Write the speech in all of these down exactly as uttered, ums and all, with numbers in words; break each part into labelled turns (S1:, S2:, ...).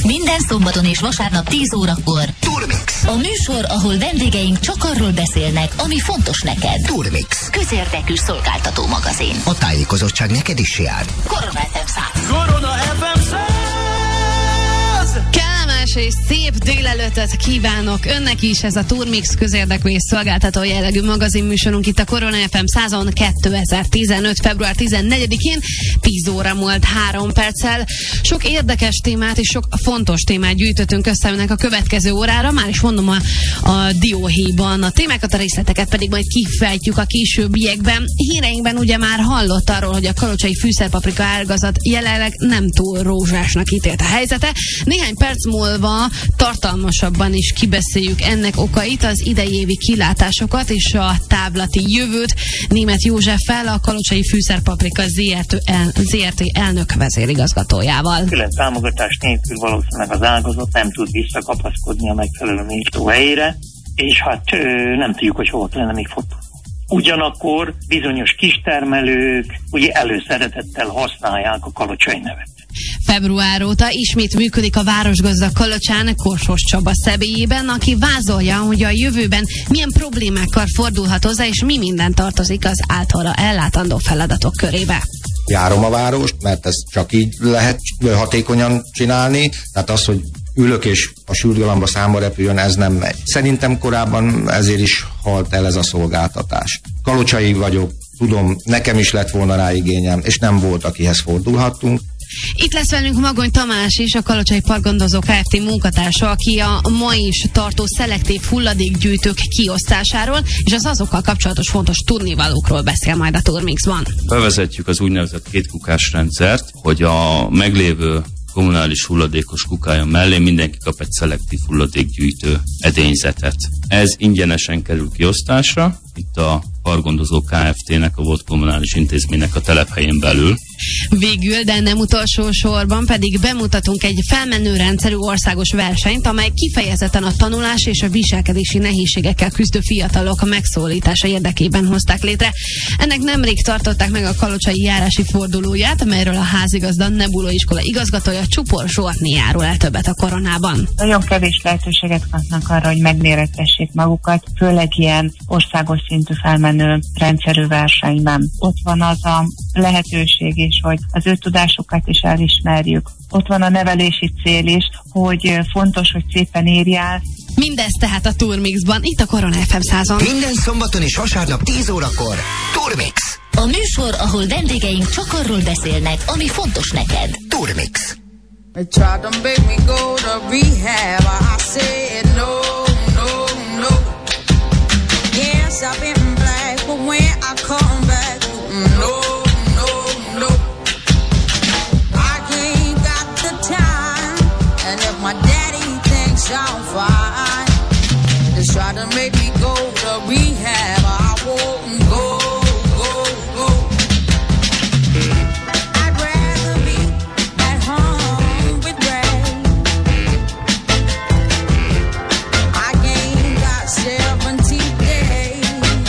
S1: Minden szombaton és vasárnap tíz órakor
S2: Turmix.
S1: A műsor, ahol vendégeink csak arról beszélnek, ami fontos neked.
S2: Turmix.
S1: Közérdekű szolgáltató magazin.
S2: A tájékozottság neked is jár.
S1: Korona ef em száz.
S3: Korona ef em száz.
S4: Kellemes és szép délelőtöt kívánok önnek is, ez a Turmix közérdekű és szolgáltató jellegű magazinműsorunk itt a Korona ef em százon kétezer-tizenöt. február tizennegyedikén tíz óra múlt három perccel. Sok érdekes témát és sok fontos témát gyűjtöttünk össze önnek a következő órára. Már is mondom a, a dióhéjban. A témákat, a részleteket pedig majd kifejtjük a későbbiekben. Híreinkben ugye már hallott arról, hogy a kalocsai fűszerpaprika ágazat jelenleg nem túl rózsásnak ítélt a helyzete. Néhány perc múlva tartalmasabban is kibeszéljük ennek okait, az idei évi kilátásokat és a távlati jövőt Németh Józseffel, a Kalocsai Fűszerpaprika zé er té, el, zé er té elnök vezérigazgatójával.
S5: Külön támogatás nélkül valószínűleg az ágazat nem tud visszakapaszkodni a megfelelő méltó helyére, és hát nem tudjuk, hogy hova kellene még fordulni. Ugyanakkor bizonyos kistermelők ugye előszeretettel használják a kalocsai nevet.
S4: Február óta ismét működik a Városgazda Kalocsán Korsos Csaba személyében, aki vázolja, hogy a jövőben milyen problémákkal fordulhat hozzá, és mi minden tartozik az általa ellátandó feladatok körébe.
S6: Járom a várost, mert ezt csak így lehet hatékonyan csinálni, tehát az, hogy ülök és a sült galamba számba repüljön, ez nem megy. Szerintem korábban ezért is halt el ez a szolgáltatás. Kalocsai vagyok, tudom, nekem is lett volna rá igényem, és nem volt, akihez fordulhattunk.
S4: Itt lesz velünk Magony Tamás is, a Kalocsai Parkgondozó Kft. Munkatársa, aki a ma is tartó szelektív hulladékgyűjtők kiosztásáról és az azokkal kapcsolatos fontos tudnivalókról beszél majd a Turmixban.
S7: Bevezetjük az úgynevezett kétkukás rendszert, hogy a meglévő kommunális hulladékos kukája mellé mindenki kap egy szelektív hulladékgyűjtő edényzetet. Ez ingyenesen kerül kiosztásra, itt a Parkgondozó Kft.-nek, a volt kommunális intézménynek a telephelyén belül.
S4: Végül, de nem utolsó sorban pedig bemutatunk egy felmenő rendszerű országos versenyt, amely kifejezetten a tanulás és a viselkedési nehézségekkel küzdő fiatalok megszólítása érdekében hozták létre. Ennek nemrég tartották meg a kalocsai járási fordulóját, amelyről a házigazda Nebuló iskola igazgatója Csupor Zsoltné járul el többet a koronában.
S8: Nagyon kevés lehetőséget kapnak arra, hogy megmérettessék magukat, főleg ilyen országos szintű felmenő rendszerű versenyben. Ott van az a lehetőség is, hogy az ő tudásukat is elismerjük. Ott van a nevelési cél is, hogy fontos, hogy szépen írjál.
S4: Mindez tehát a Turmixban, itt a Korona ef em százon.
S2: Minden szombaton és vasárnap tíz órakor Turmix.
S1: A műsor, ahol vendégeink csak arról beszélnek, ami fontos neked.
S2: Turmix.
S9: They tried to make me go to rehab. I said no, no, no. Yes, I've been black, but when I come back, no, no, no. I ain't got the time, and if my daddy thinks I'm fine, they try to make me go to rehab. I won't go, go, go. I'd rather be at home with Ray. I ain't got seventy days.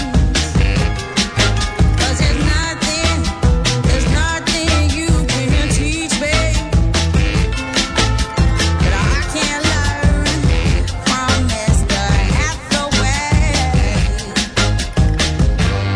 S9: 'Cause there's nothing, there's nothing you can teach me that I can't learn from Mister Hathaway.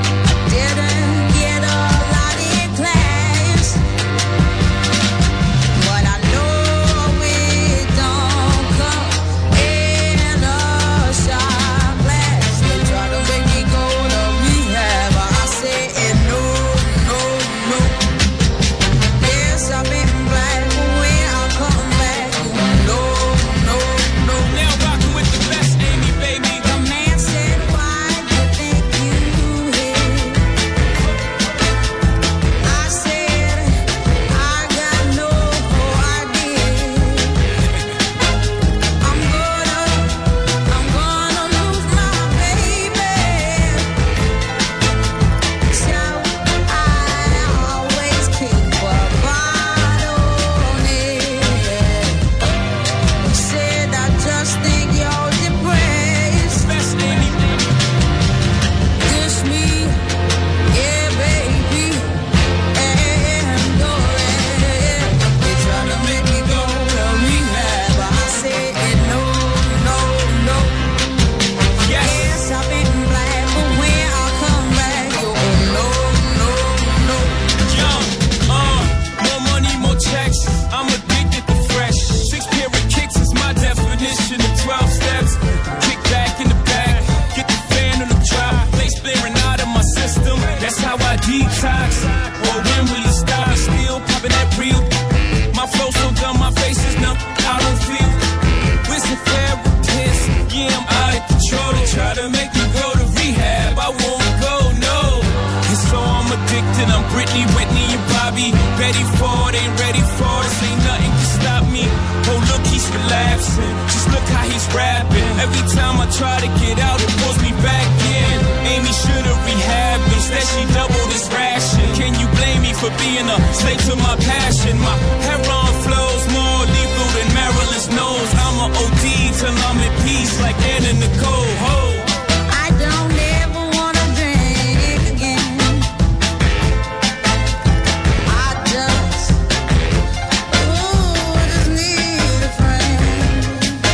S3: absent. Just look how he's rapping. Every time I try to get out, it pulls me back in. Amy should've rehabbed, instead she doubled his ration. Can you blame me for being a slave to my passion? My heroin flows more lethal than Marilyn's nose. I'm a O D till I'm in peace, like Anna Nicole. Ho.
S9: I don't ever wanna drink again. I just, ooh, I just need a friend.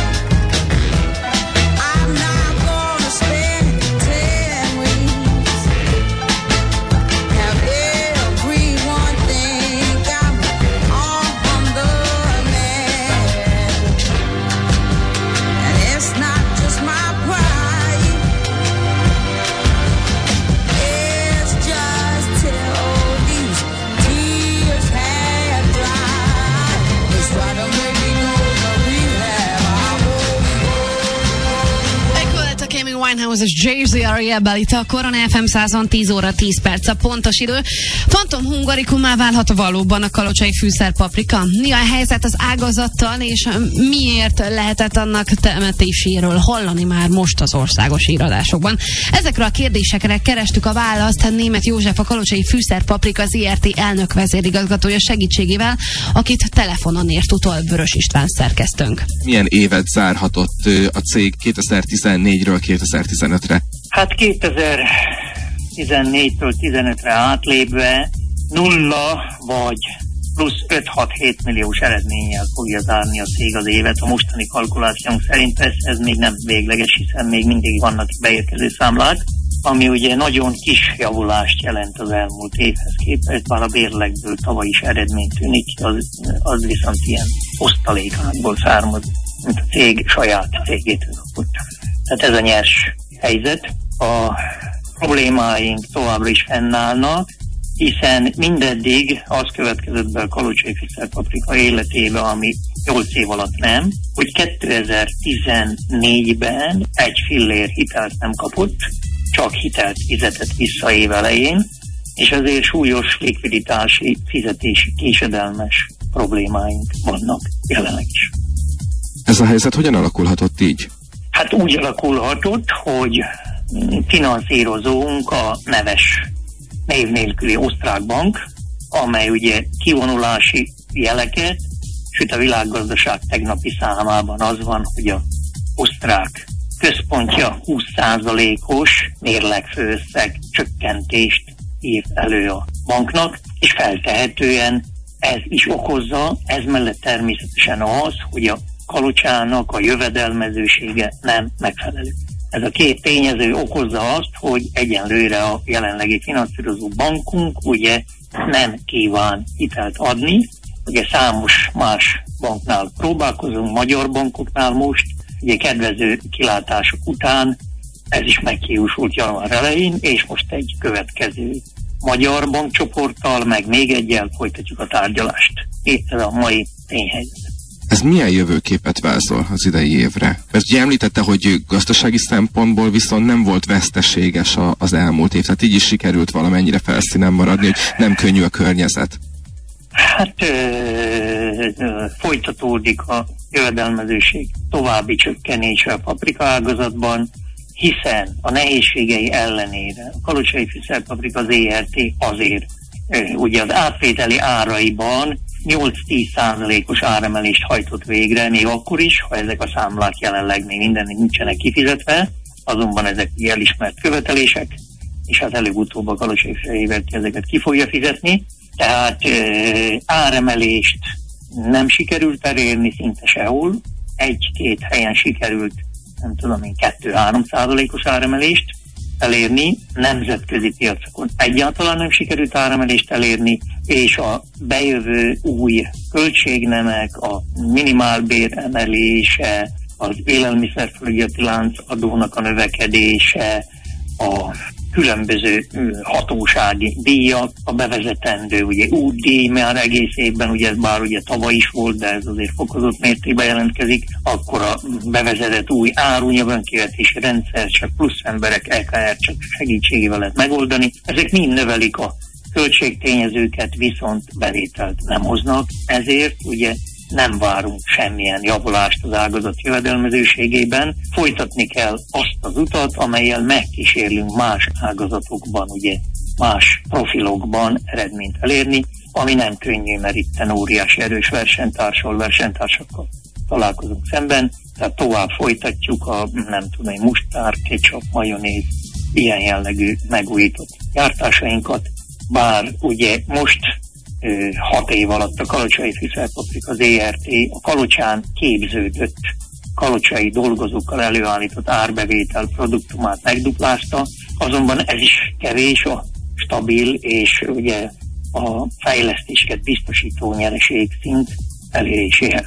S9: I'm not gonna spend ten weeks. Have everyone think I'm on the man. And it's not just my pride. It's just till these tears have dried. It's try to make me go to rehab. I won't go.
S4: Ekkor lett a Amy Winehouse és Jay-Z a Rehab-bel itt a Korona ef em százon, tíz óra tíz perc a pontos idő. Fantom hungarikumá válhat valóban a kalocsai fűszerpaprika? Mi a helyzet az ágazattal, és miért lehetett annak temetéséről hallani már most az országos híradásokban? Ezekre a kérdésekre kerestük a választ Németh József, a Kalocsai Fűszerpaprika zé er té elnök vezérigazgatója segítségével, akit telefonon ért utol Vörös István szerkesztőnk.
S10: Milyen évet zárhatott ö, a cég kétezer-tizennégyről kétezer-tizenötre?
S5: Hát kétezer-tizennégytől tizenötre átlépve nulla vagy plusz öt-hat-hét milliós eredménnyel fogja zárni a cég az évet. A mostani kalkulációnk szerint persze ez még nem végleges, hiszen még mindig vannak beérkező számlák, ami ugye nagyon kis javulást jelent az elmúlt évhez képest, bár a bérlegből tavaly is eredmény tűnik, az, az viszont ilyen osztalékákból származik, mint a cég saját cégétől kapott. Tehát ez a nyers helyzet. A problémáink továbbra is fennállnak, hiszen mindeddig az következett be a Kalocsai Fűszerpaprika életébe, ami nyolc év alatt nem, hogy kétezer-tizennégyben egy fillér hitelt nem kapott, csak hitelt fizetett vissza év elején, és ezért súlyos likviditási, fizetési késedelmes problémáink vannak jelenleg is.
S10: Ez a helyzet hogyan alakulhatott így?
S5: Hát úgy alakulhatott, hogy finanszírozónk a neves név nélküli osztrák bank, amely ugye kivonulási jeleket, sőt a világgazdaság tegnapi számában az van, hogy a osztrák központja húsz százalékos mérlegfőösszeg csökkentést írt elő a banknak, és feltehetően ez is okozza, ez mellett természetesen az, hogy a Kalocsának a jövedelmezősége nem megfelelő. Ez a két tényező okozza azt, hogy egyenlőre a jelenlegi finanszírozó bankunk ugye nem kíván hitelt adni. Ugye számos más banknál próbálkozunk, magyar bankoknál most, ugye kedvező kilátások után ez is meghiúsult január elején, és most egy következő magyar bankcsoporttal, meg még egyel folytatjuk a tárgyalást. Itt ez a mai tényhelyzet.
S10: Ez milyen jövőképet vázol az idei évre? Mert ugye említette, hogy gazdasági szempontból viszont nem volt veszteséges a, az elmúlt év, tehát így is sikerült valamennyire felszínen maradni, hogy nem könnyű a környezet.
S5: Hát ö, ö, folytatódik a jövedelmezőség további csökkenése a paprika ágazatban, hiszen a nehézségei ellenére a Kalocsai Fűszerpaprika zé er té azért ö, ugye az átvételi áraiban nyolc-tíz százalékos áremelést hajtott végre, még akkor is, ha ezek a számlák jelenleg még mindennek nincsenek kifizetve, azonban ezek elismert követelések, és hát előbb-utóbb a Kalocsai Fűszerpaprika ezeket ki fogja fizetni. Tehát ö, áremelést nem sikerült elérni szinte sehol, egy-két helyen sikerült, nem tudom én, kettő-három százalékos áremelést elérni, nemzetközi piacokon egyáltalán nem sikerült áremelést elérni, és a bejövő új költségnemek, a minimálbér emelése, az élelmiszerfelügyeleti lánc adónak a növekedése, a különböző hatósági díjak, a bevezetendő ugye útdíj, már egész évben, ugye ez bár ugye tavaly is volt, de ez azért fokozott mértékben jelentkezik, akkor a bevezetett új árunyabankivetési rendszer, csak plusz emberek é ká er csak segítségével lehet megoldani. Ezek mind növelik a költségtényezőket, viszont bevételt nem hoznak, ezért ugye nem várunk semmilyen javulást az ágazat jövedelmezőségében. Folytatni kell azt az utat, amellyel megkísérlünk más ágazatokban, ugye más profilokban eredményt elérni, ami nem könnyű, mert itten óriási erős versenytársal, versenytársakkal találkozunk szemben, tehát tovább folytatjuk a, nem tudom, mustár, ketchup, majonéz, ilyen jellegű megújított gyártásainkat, bár ugye most ö, hat év alatt a Kalocsai Fűszerpaprika, az é er té a Kalocsán képződött kalocsai dolgozókkal előállított árbevétel produktumát megduplázta, azonban ez is kevés a stabil és ugye a fejlesztéseket biztosító nyereségszint eléréséhez.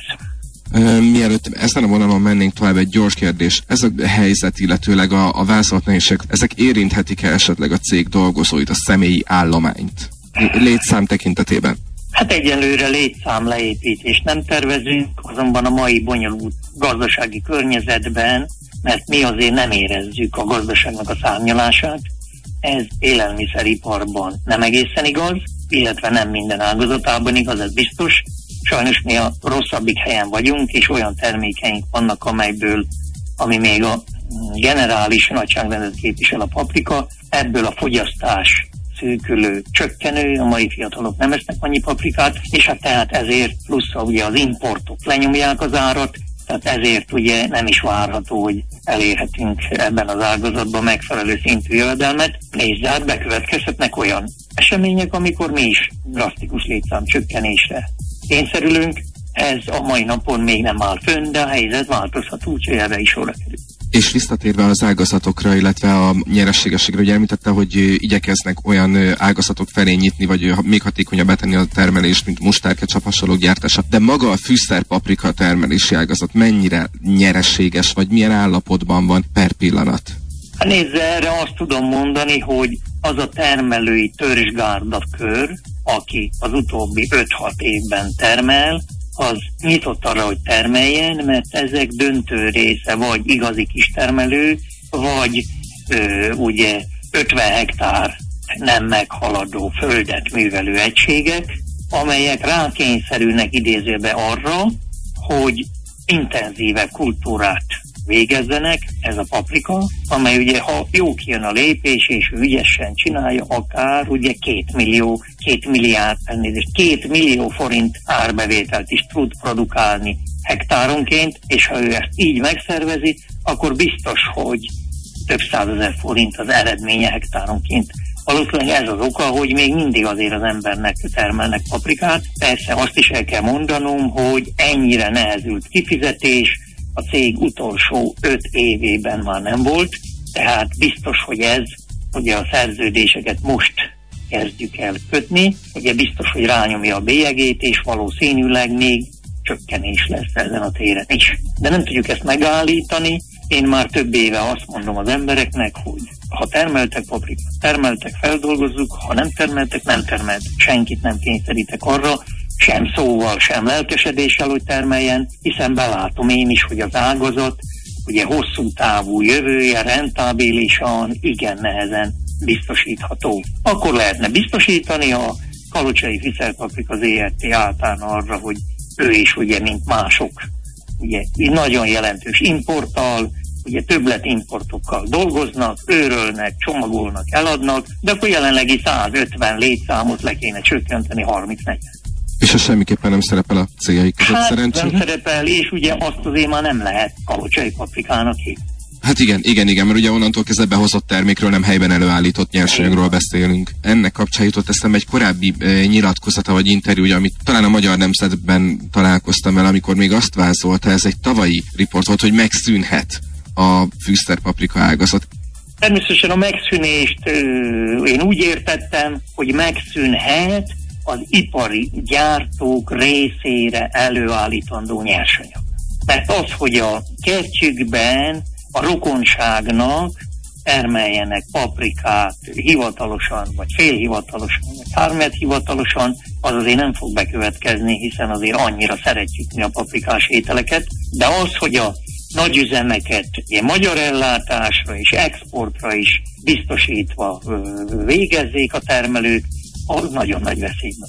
S10: Mielőtt ezen a vonalon mennénk tovább, egy gyors kérdés. Ez a helyzet, illetőleg a, a vázolt nehézség, ezek érinthetik-e esetleg a cég dolgozóit, a személyi állományt? Létszám tekintetében?
S5: Hát egyelőre létszám leépítést nem tervezünk, azonban a mai bonyolult gazdasági környezetben, mert mi azért nem érezzük a gazdaságnak a szárnyalását, ez élelmiszeriparban nem egészen igaz, illetve nem minden ágazatában igaz, ez biztos. Sajnos mi a rosszabbik helyen vagyunk, és olyan termékeink vannak, amelyből, ami még a generális nagyságrendet képvisel, a paprika, ebből a fogyasztás szűkülő, csökkenő, a mai fiatalok nem esznek annyi paprikát, és hát tehát ezért plusz ugye az importok lenyomják az árat, tehát ezért ugye nem is várható, hogy elérhetünk ebben az ágazatban megfelelő szintű jövedelmet. Nézd, hát bekövetkezhetnek olyan események, amikor mi is drasztikus létszám csökkenésre kényszerülünk. Ez a mai napon még nem áll fönn, de a helyzet változhat, úgyhogy erre is sorra kerül.
S10: És visszatérve az ágazatokra, illetve a nyerességességre, hogy említette, hogy igyekeznek olyan ágazatok felé nyitni, vagy még hatékonyabbá tenni a termelést, mint mustárkecsap hasonlók gyártása. De maga a fűszerpaprika termelési ágazat mennyire nyereséges, vagy milyen állapotban van per pillanat?
S5: Hát nézze, erre azt tudom mondani, hogy az a termelői törzsgárdakör, aki az utóbbi öt-hat évben termel, az nyitott arra, hogy termeljen, mert ezek döntő része vagy igazi kistermelő, vagy ö, ugye ötven hektár nem meghaladó földet művelő egységek, amelyek rákényszerülnek idézőbe arra, hogy intenzíve kultúrát végezzenek, ez a paprika, amely ugye, ha jó kijön a lépés, és ő ügyesen csinálja, akár ugye két millió, két milliárd, elnézést, két millió forint árbevételt is tud produkálni hektáronként, és ha ő ezt így megszervezi, akkor biztos, hogy több százezer forint az eredménye hektáronként. Valószínűleg ez az oka, hogy még mindig azért az embernek termelnek paprikát. Persze azt is el kell mondanom, hogy ennyire nehezült kifizetés a cég utolsó öt évében már nem volt, tehát biztos, hogy ez, ugye a szerződéseket most kezdjük el kötni, ugye biztos, hogy rányomja a bélyegét, és valószínűleg még csökkenés lesz ezen a téren is. De nem tudjuk ezt megállítani. Én már több éve azt mondom az embereknek, hogy ha termeltek paprikát, termeltek, feldolgozzuk, ha nem termeltek, nem termeltek. Senkit nem kényszerítek arra, sem szóval, sem lelkesedéssel, hogy termeljen, hiszen belátom én is, hogy az ágazat ugye hosszú távú jövője rentábilisan, igen nehezen biztosítható. Akkor lehetne biztosítani, a Kalocsai Fűszerpaprika zé er té általán arra, hogy ő is ugye, mint mások, ugye nagyon jelentős importtal, ugye többletimportokkal dolgoznak, őrölnek, csomagolnak, eladnak, de akkor jelenlegi százötven létszámot le kéne csökkenteni harminc-negyven.
S10: És ez semmiképpen nem szerepel a céljaik között,
S5: hát,
S10: szerencsére?
S5: nem szerepel, és ugye azt azért már nem lehet kalocsai paprikának hívni.
S10: Hát igen, igen, igen, mert ugye onnantól kezdve behozott termékről, nem helyben előállított nyersanyagról beszélünk. Ennek kapcsán jutott eszembe egy korábbi e, nyilatkozata vagy interjúja, amit talán a Magyar Nemzetben találkoztam el, amikor még azt vázolta, ez egy tavalyi riport volt, hogy megszűnhet a fűszerpaprika ágazat.
S5: Természetesen a megszűnést ö, én úgy értettem, hogy megszűnhet az ipari gyártók részére előállítandó nyersanyag. Mert az, hogy a kertjükben a rokonságnak termeljenek paprikát hivatalosan, vagy félhivatalosan, vagy háromnegyed hivatalosan, az azért nem fog bekövetkezni, hiszen azért annyira szeretjük mi a paprikás ételeket, de az, hogy a nagyüzemeket ilyen magyar ellátásra és exportra is biztosítva végezzék a termelők, az nagyon nagy veszélyben van.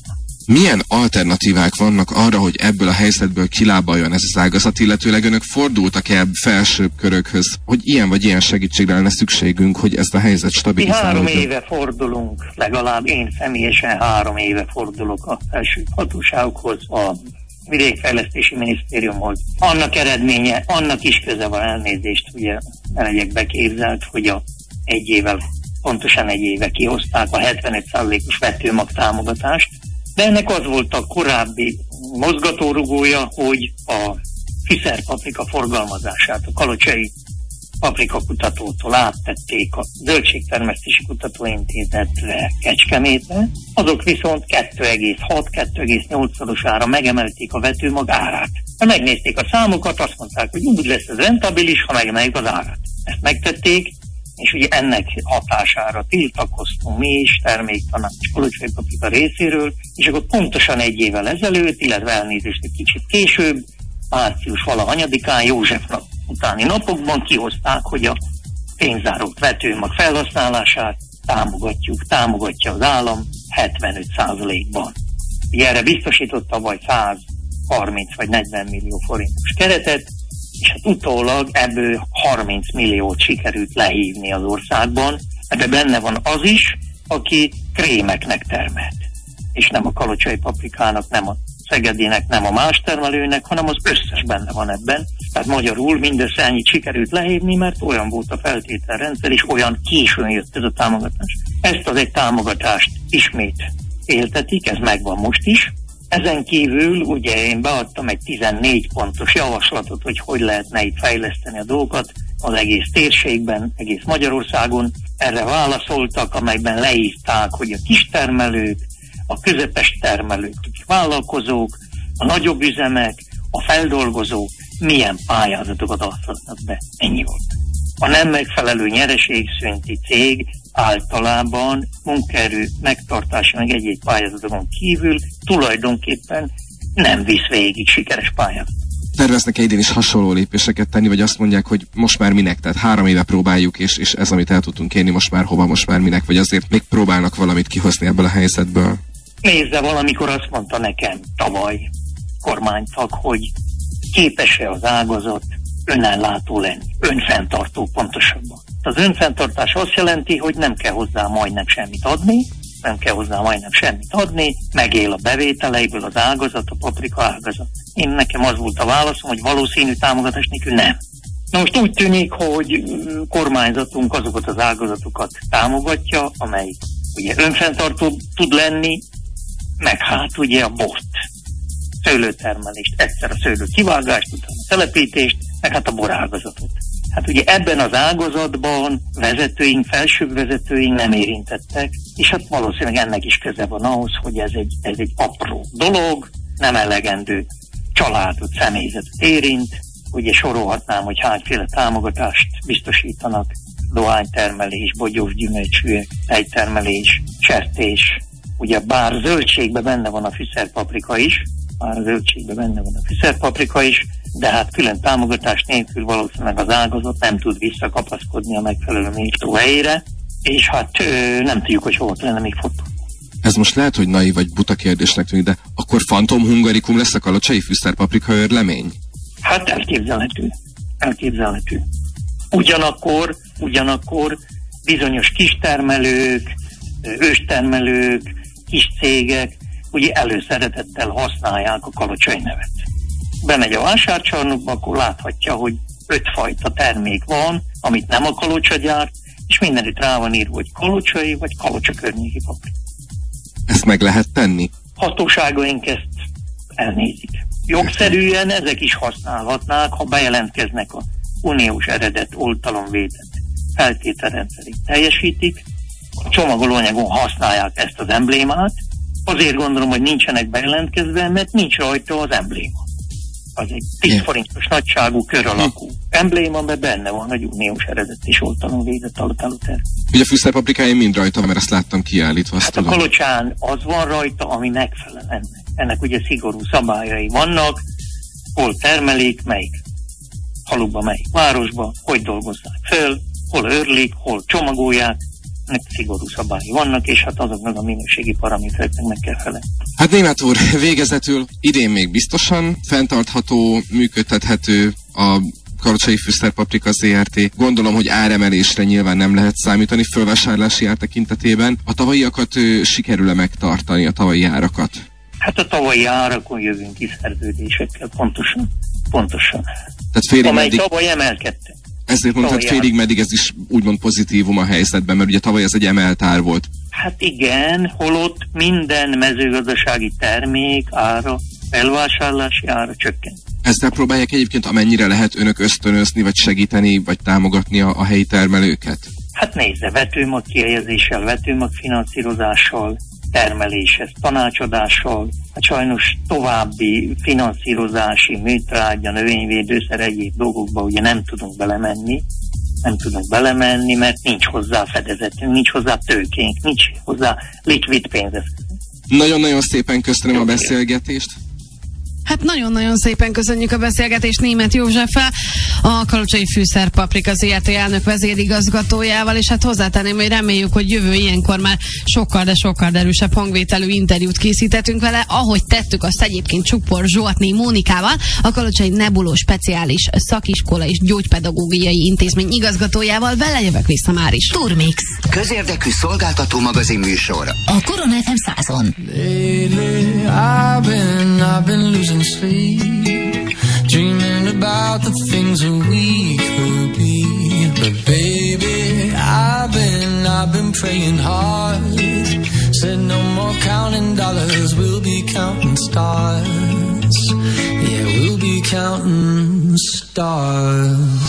S10: Milyen alternatívák vannak arra, hogy ebből a helyzetből kilábaljon ez az ágazat, illetőleg önök fordultak-e felsőbb körökhöz, hogy ilyen vagy ilyen segítségre lenne szükségünk, hogy ezt a helyzet stabilizálódjon?
S5: Mi három éve fordulunk, legalább én személyesen három éve fordulok a felső hatóságokhoz, a Vidékfejlesztési Minisztériumhoz. Annak eredménye, annak is köze van, elnézést, ugye ne legyek beképzelt, hogy a egy évvel, pontosan egy éve kihozták a hetvenöt százalékos vetőmag támogatást, de ennek az volt a korábbi mozgatórugója, hogy a fűszerpaprika forgalmazását a Kalocsai Paprikakutatótól áttették a Zöldségtermesztési Kutatóintézetre Kecskemétre, azok viszont kettő egész hat - kettő egész nyolc-szorosára megemelték a vetőmag árát. Ha megnézték a számokat, azt mondták, hogy úgy lesz ez rentabilis, ha megemeljük az árát. Ezt megtették, és ugye ennek hatására tiltakoztunk mi is, terméktanács Kalocsai Paprika részéről, és akkor pontosan egy évvel ezelőtt, illetve elnézést egy kicsit később, március valahanyadikán, József nap utáni napokban kihozták, hogy a pénzárolt vetőmag felhasználását támogatjuk, támogatja az állam hetvenöt százalékban. Ugye erre biztosította vagy százharminc vagy negyven millió forintos keretet, és hát utólag ebből harminc milliót sikerült lehívni az országban. Ebben benne van az is, aki krémeknek termelt. És nem a Kalocsai Paprikának, nem a Szegedinek, nem a más termelőnek, hanem az összes benne van ebben. Tehát magyarul mindössze ennyit sikerült lehívni, mert olyan volt a feltételrendszer, és olyan későn jött ez a támogatás. Ezt az egy támogatást ismét éltetik, ez megvan most is. Ezen kívül ugye én beadtam egy tizennégy pontos javaslatot, hogy hogy lehetne itt fejleszteni a dolgokat az egész térségben, egész Magyarországon. Erre válaszoltak, amelyben leírták, hogy a kistermelők, a közepes termelők, a vállalkozók, a nagyobb üzemek, a feldolgozók milyen pályázatokat adhatnak be. Ennyi volt. A nem megfelelő nyereségszünti cég általában munkaerő megtartása meg egy-egy pályázatokon kívül tulajdonképpen nem visz végig sikeres pályát.
S10: Terveznek-e idén is hasonló lépéseket tenni, vagy azt mondják, hogy most már minek, tehát három éve próbáljuk, és, és ez, amit el tudtunk érni, most már hova, most már minek, vagy azért még próbálnak valamit kihozni ebből a helyzetből?
S5: Nézze, valamikor azt mondta nekem tavaly kormánytag, hogy képes-e az ágazat önellátó lenni, önfenntartó pontosabban. Az önfenntartás azt jelenti, hogy nem kell hozzá majdnem semmit adni, nem kell hozzá majdnem semmit adni, megél a bevételeiből az ágazat, a paprika ágazat. Én nekem az volt a válaszom, hogy valószínű támogatás nélkül nem. Na most úgy tűnik, hogy kormányzatunk azokat az ágazatokat támogatja, amely ugye önfenntartó tud lenni, meg hát ugye a bort, szőlőtermelést, egyszer a szőlő kivágást, utána a telepítést, meg hát a borágazatot. Hát ugye ebben az ágazatban vezetőink, felsőbb vezetőink nem érintettek, és hát valószínűleg ennek is köze van ahhoz, hogy ez egy, ez egy apró dolog, nem elegendő családot, személyzetet érint. Ugye sorolhatnám, hogy hányféle támogatást biztosítanak: dohánytermelés, bogyós gyümölcsűek, tejtermelés, sertés. Ugye bár zöldségben benne van a fűszerpaprika is, bár zöldségben benne van a fűszerpaprika is, de hát külön támogatás nélkül valószínűleg az ágazat nem tud visszakapaszkodni a megfelelő méltó helyére, és hát ö, nem tudjuk, hogy hova lenne még fordulni.
S10: Ez most lehet, hogy naiv vagy buta kérdésnek tűnik, de akkor Fantom Hungarikum lesz a kalocsai fűszerpaprika őrlemény?
S5: Hát elképzelhető. Elképzelhető. Ugyanakkor, ugyanakkor bizonyos kistermelők, őstermelők, kis cégek ugye előszeretettel használják a kalocsai nevet. Bemegy a vásárcsarnokba, akkor láthatja, hogy ötfajta termék van, amit nem a Kalocsa gyárt, és mindenütt rá van írva, hogy kalocsai vagy Kalocsa környéki paprika.
S10: Ezt meg lehet tenni?
S5: Hatóságaink ezt elnézik. Jogszerűen ezek is használhatnák, ha bejelentkeznek a uniós eredet oltalomvédett feltételrendszerét teljesítik, a csomagolóanyagon használják ezt az emblémát. Azért gondolom, hogy nincsenek bejelentkezve, mert nincs rajta az embléma. Az egy tíz forintos nagyságú kör alakú embléma, mert benne van egy uniós eredet és oltalomvédett alatálló termék.
S10: Ugye a fűszerpaprikáim mind rajta, mert ezt láttam kiállítva.
S5: Hát a kalocsán az van rajta, ami megfelel ennek. Ennek ugye szigorú szabályai vannak, hol termelik, melyik faluba, melyik városba, hogy dolgozzák föl, hol őrlik, hol csomagolják. szigorú szabályi vannak, és hát azoknak a minőségi paramétereknek meg kell felelni.
S10: Hát Németh úr, végezetül idén még biztosan fenntartható, működtethető a Kalocsai Fűszerpaprika zé er té. Gondolom, hogy áremelésre nyilván nem lehet számítani fölvásárlási ár tekintetében. A tavalyiakat ö, sikerül-e megtartani, a tavalyi árakat?
S5: Hát a tavalyi árakon jövünk ki szerződésekkel, pontosan. Pontosan.
S10: Tehát félig
S5: amely
S10: meddig...
S5: tavaly emelkedtek.
S10: Ezért mondtam, hogy félig meddig ez is úgymond pozitívum a helyzetben, mert ugye tavaly ez egy emelt ár volt.
S5: Hát igen, holott minden mezőgazdasági termék ára, felvásárlási ára csökkent.
S10: Ezzel próbálják egyébként amennyire lehet önök ösztönözni, vagy segíteni, vagy támogatni a, a helyi termelőket?
S5: Hát nézze, vetőmag kihelyezéssel, vetőmag finanszírozással, termeléshez, tanácsadással, hát sajnos további finanszírozási, műtrágya, növényvédőszer, egyéb dolgokba ugye nem tudunk belemenni, nem tudunk belemenni, mert nincs hozzá fedezetünk, nincs hozzá tőkénk, nincs hozzá likvid pénzeszközünk.
S10: Nagyon-nagyon szépen köszönöm a beszélgetést.
S4: Hát nagyon-nagyon szépen köszönjük a beszélgetést Németh Józseffel, a Kalocsai Fűszerpaprika zé er té elnök vezérigazgatójával, és hát hozzátenném, hogy reméljük, hogy jövő ilyenkor már sokkal, de sokkal erősebb hangvételű interjút készítettünk vele, ahogy tettük azt egyébként Csupor Zsoltné Mónikával, a Kalocsai Nebuló Speciális Szakiskola és Gyógypedagógiai Intézmény igazgatójával. Vele jövök vissza már is.
S1: Turmix.
S2: Közérdekű szolgáltató magazin műsor.
S1: A Korona ef em százon.
S11: Lately, I've been, I've been losing sleep, dreaming about the things that we could be. But baby, I've been, I've been praying hard. Said no more counting dollars, we'll be counting stars. Yeah, we'll be counting stars.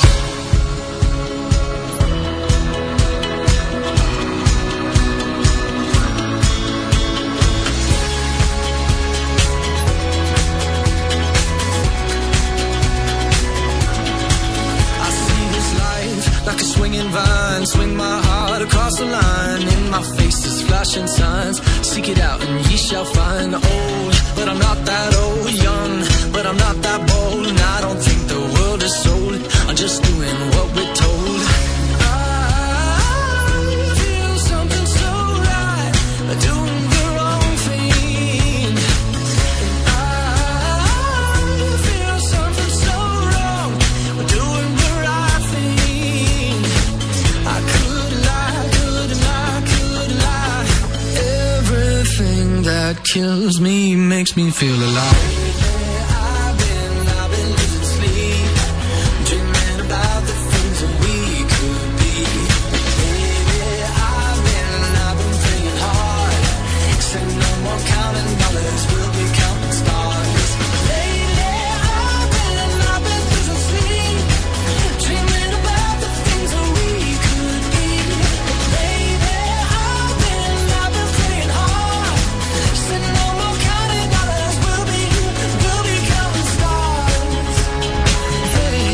S11: Like a swinging vine, swing my heart across the line. In my face is flashing signs. Seek it out and ye shall find. Old, but I'm not that old. Young, but I'm not that bold. And I don't think the world is sold. I'm just doing what we're told. I feel something so right, doing the wrong thing. And I feel something so wrong, doing the right thing. I could lie, could lie, could lie. Everything that kills me makes me feel alive. I've been, I've been losing sleep, dreaming about the things that we could be. Baby, I've been, I've been praying hard. Said no more counting dollars, we'll be counting stars. Lately, I've been, I've been losing sleep, dreaming about the things that we could be. Baby, I've been, I've been praying hard. Said no more counting dollars, we'll be, we'll be counting stars. Hey.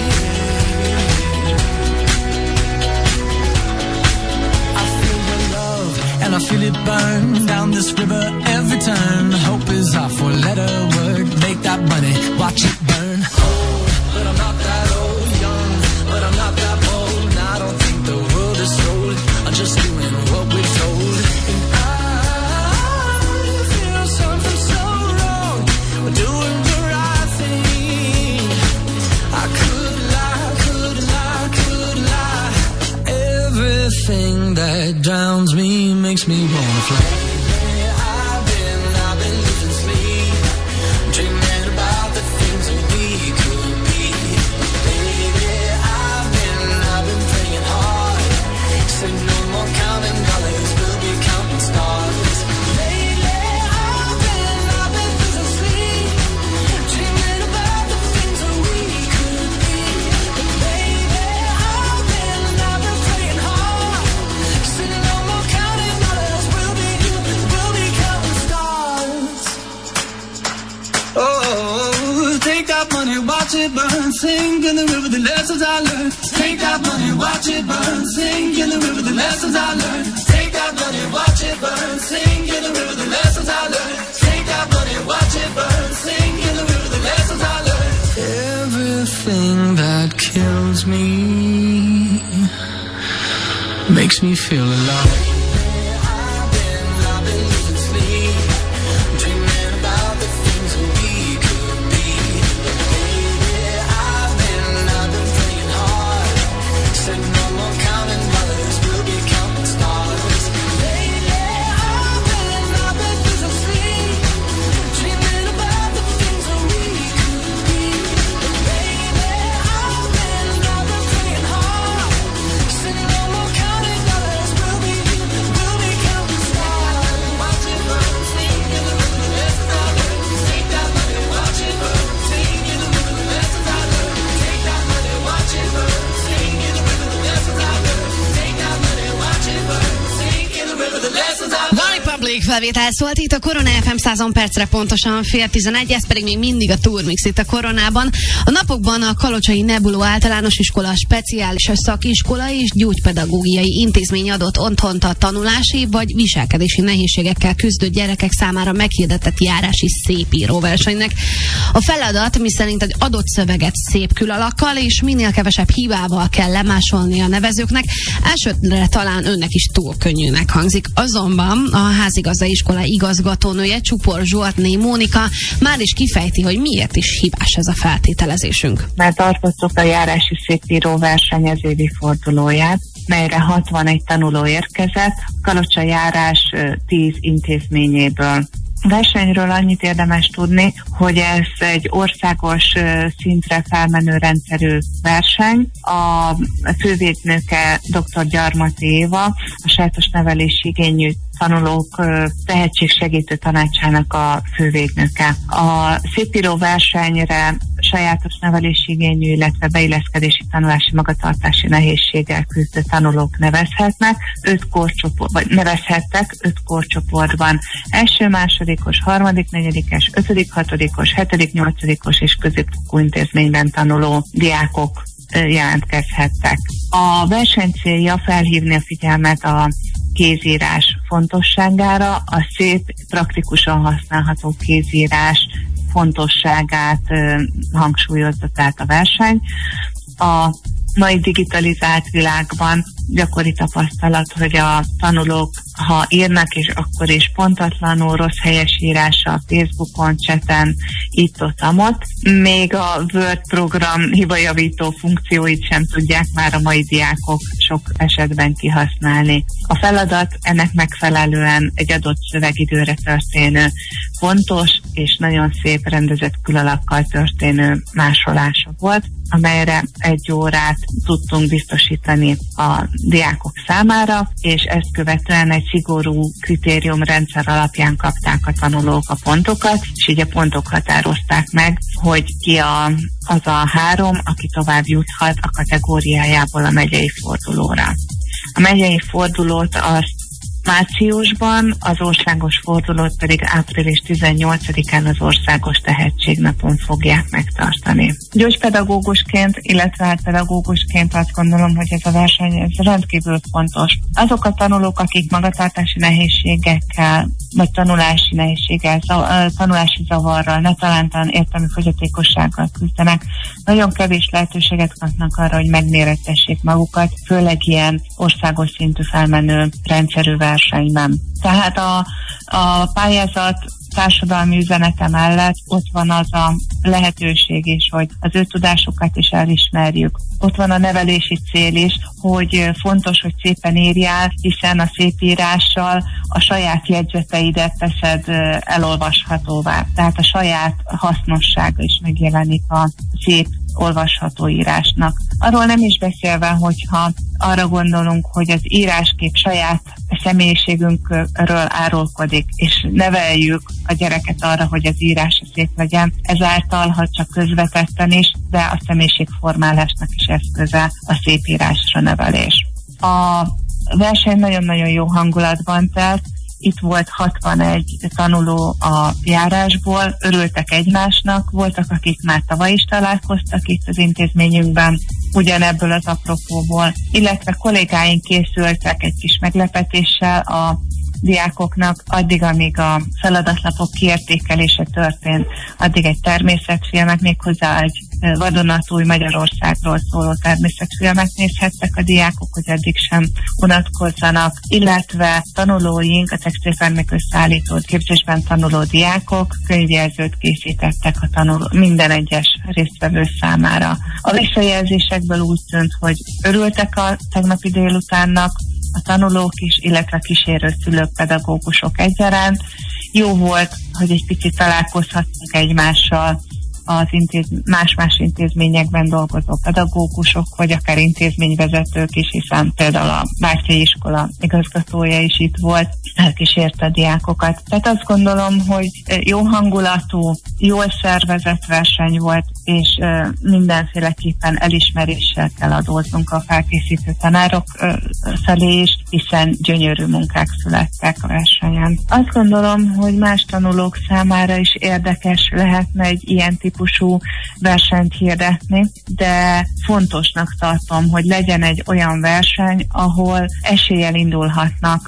S11: I feel your love and I feel it burn down this river every turn. Hope is our four-letter word. Make that money, watch it burn. Old, but I'm not that old. Young, but I'm not that bold. And I don't think the world is sold. I'm just doing what we're told. And I feel something so wrong, doing the right thing. I could lie, could lie, could lie. Everything that drowns me makes me wanna fly. I've been, I've been losing sleep, dreaming about the things that we could be. Baby, I've been, I've been praying hard. Said no more counting dollars, we'll be counting stars. Lately, I've been, I've been losing sleep, dreaming about the things that we could be. Baby, I've been, I've been praying hard. Said no more counting dollars, we'll be, we'll be counting stars. Oh, take that money, watch it burn, sing in the river the lessons I learned. Take that money, watch it burn, sing in the river the lessons I learned. Take that money, watch it burn, sing in the river the lessons I learned. Take that money, watch it burn, sing in the river the lessons I learned. Everything that kills me makes me feel alive.
S4: Felvétel szólt itt a Korona ef em százon percre pontosan fél tizenegy, ez pedig még mindig a Turmix itt a Koronában. A napokban a Kalocsai Nebuló Általános Iskola Speciális Szakiskola és Gyógypedagógiai Intézmény adott otthont a tanulási vagy viselkedési nehézségekkel küzdő gyerekek számára meghirdetett járási szépíróversenynek. A feladat, miszerint egy adott szöveget szép külalakkal és minél kevesebb hibával kell lemásolni a nevezőknek, elsőre talán önnek is túl könnyűnek hangzik. Azonban a házigazda iskola igazgatónője, Csupor Zsoltné Mónika már is kifejti, hogy miért is hibás ez a feltételezésünk.
S8: Mert tartottuk a járási szépíró verseny az évi fordulóját, melyre hatvanegy tanuló érkezett, Kalocsa járás tíz intézményéből. A versenyről annyit érdemes tudni, hogy ez egy országos szintre felmenő rendszerű verseny. A fővédnöke dr. Gyarmati Éva, a sajátos nevelési igényű tanulók tehetségsegítő tanácsának a fővédnöke. A szépíró versenyre sajátos nevelési igényű, illetve beilleszkedési tanulási magatartási nehézséggel küzdő tanulók nevezhetnek, öt korcsoport, vagy nevezhettek öt korcsoportban. Első, másodikos, harmadik, negyedikes, ötödik, hatodikos, hetedik, nyolcadikos és középfokú intézményben tanuló diákok jelentkezhettek. A verseny célja felhívni a figyelmet a kézírás fontosságára, a szép, praktikusan használható kézírás fontosságát hangsúlyozza tehát a verseny. A mai digitalizált világban gyakori tapasztalat, hogy a tanulók, ha írnak, és akkor is pontatlanul, rossz helyesírással, Facebookon, chaten, itt-ott-amott, még a Word program hibajavító funkcióit sem tudják már a mai diákok sok esetben kihasználni. A feladat ennek megfelelően egy adott szövegidőre történő pontos és nagyon szép rendezett külalakkal történő másolása volt, amelyre egy órát tudtunk biztosítani a diákok számára, és ezt követően egy szigorú kritériumrendszer alapján kapták a tanulók a pontokat, és így a pontok határozták meg, hogy ki a, az a három, aki tovább juthat a kategóriájából a megyei fordulóra. A megyei fordulót azt márciusban, az országos fordulót pedig április tizennyolcadikán az országos tehetségnapon fogják megtartani. Gyógypedagógusként, illetve hát pedagógusként azt gondolom, hogy ez a verseny ez rendkívül fontos. Azok a tanulók, akik magatartási nehézségekkel, vagy tanulási nehézséggel, tanulási zavarral, ne talántan értelmi fogyatékossággal küzdenek, nagyon kevés lehetőséget kapnak arra, hogy megmérettessék magukat, főleg ilyen országos szintű felmenő rendszerű versenyben. Tehát a, a pályázat társadalmi üzenete mellett ott van az a lehetőség is, hogy az ő tudásukat is elismerjük. Ott van a nevelési cél is, hogy fontos, hogy szépen írjál, hiszen a szép írással a saját jegyzeteidet teszed elolvashatóvá. Tehát a saját hasznossága is megjelenik a szép olvasható írásnak. Arról nem is beszélve, hogyha arra gondolunk, hogy az íráskép saját személyiségünkről árulkodik, és neveljük a gyereket arra, hogy az írása szép legyen, ezáltal, ha csak közvetetten is, de a személyiségformálásnak is eszköze a szép írásra nevelés. A verseny nagyon-nagyon jó hangulatban telt, itt volt hatvanegy tanuló a járásból, örültek egymásnak, voltak, akik már tavaly is találkoztak itt az intézményünkben, ugyanebből az apropóból, illetve kollégáink készültek egy kis meglepetéssel a diákoknak, addig, amíg a feladatlapok kiértékelése történt, addig egy természetfilmet, méghozzá egy vadonatúj Magyarországról szóló természetfilmet nézhettek a diákok, hogy eddig sem unatkozzanak, illetve tanulóink, a textiltermék összeállító képzésben tanuló diákok könyvjelzőt készítettek a tanuló, minden egyes résztvevő számára. A visszajelzésekből úgy tűnt, hogy örültek a tegnapi délutánnak a tanulók is, illetve kísérő szülők, pedagógusok egyaránt. Jó volt, hogy egy picit találkozhattunk egymással az intéz, más-más intézményekben dolgozó pedagógusok, vagy akár intézményvezetők is, hiszen például a Bártyai iskola igazgatója is itt volt, elkísérte a diákokat. Tehát azt gondolom, hogy jó hangulatú, jól szervezett verseny volt, és mindenféleképpen elismeréssel kell adóznunk a felkészítő tanárok felé is, hiszen gyönyörű munkák születtek a versenyen. Azt gondolom, hogy más tanulók számára is érdekes lehetne egy ilyen típusú versenyt hirdetni, de fontosnak tartom, hogy legyen egy olyan verseny, ahol eséllyel indulhatnak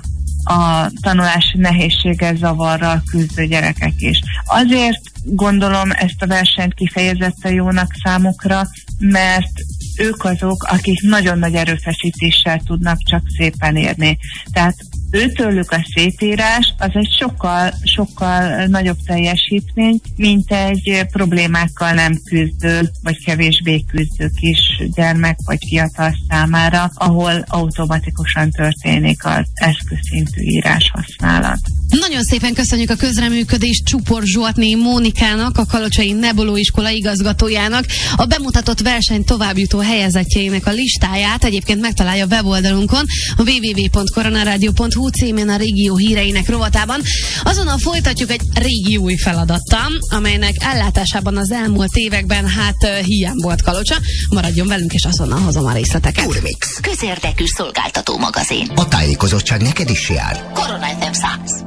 S8: a tanulási nehézséggel, zavarral küzdő gyerekek is. Azért gondolom ezt a versenyt kifejezetten jónak számukra, mert ők azok, akik nagyon nagy erőfeszítéssel tudnak csak szépen érni. Tehát őtőlük a szépírás az egy sokkal, sokkal nagyobb teljesítmény, mint egy problémákkal nem küzdő, vagy kevésbé küzdő kis gyermek vagy fiatal számára, ahol automatikusan történik az eszközszintű írás használat.
S4: Nagyon szépen köszönjük a közreműködést Csupor Zsoltné Mónikának, a Kalocsai Nebuló iskola igazgatójának. A bemutatott verseny továbbjutó helyezettjeinek a listáját egyébként megtalálja a weboldalunkon, a double-u double-u double-u pont koronaradio pont hu címén a régió híreinek rovatában. Azonnal folytatjuk egy régiói feladattal, amelynek ellátásában az elmúlt években hát hiány volt Kalocsa. Maradjon velünk, és azonnal hozom a részleteket.
S2: Turmix.
S1: Közérdekű szolgáltató magazin.
S2: A tájékozottság neked is jár.
S1: Korona ef em száz.